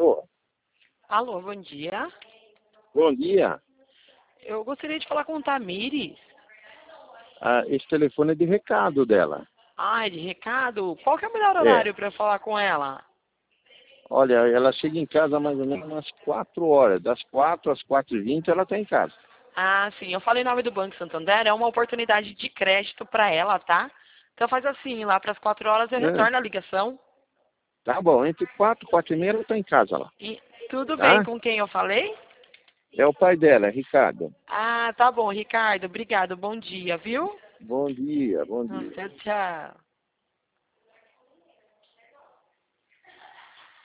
Alô? Alô, bom dia. Bom dia. Eu gostaria de falar com o Tamires. Esse telefone é de recado dela. Ah, é de recado? Qual que é o melhor É. horário para eu falar com ela? Olha, ela chega em casa mais ou menos umas 4 horas. Das 4 às 4h20 ela está em casa. Ah, sim, eu falei em nome do Banco Santander, é uma oportunidade de crédito para ela, tá? Então faz assim, lá para as 4 horas eu É. retorno a ligação. Tá bom, entre 4 e 4h30 ela está em casa lá. E tudo bem Tá? com quem eu falei? É o pai dela, é Ricardo. Ah, tá bom, Ricardo, obrigado, bom dia, viu? Bom dia, bom dia. Tchau, tchau.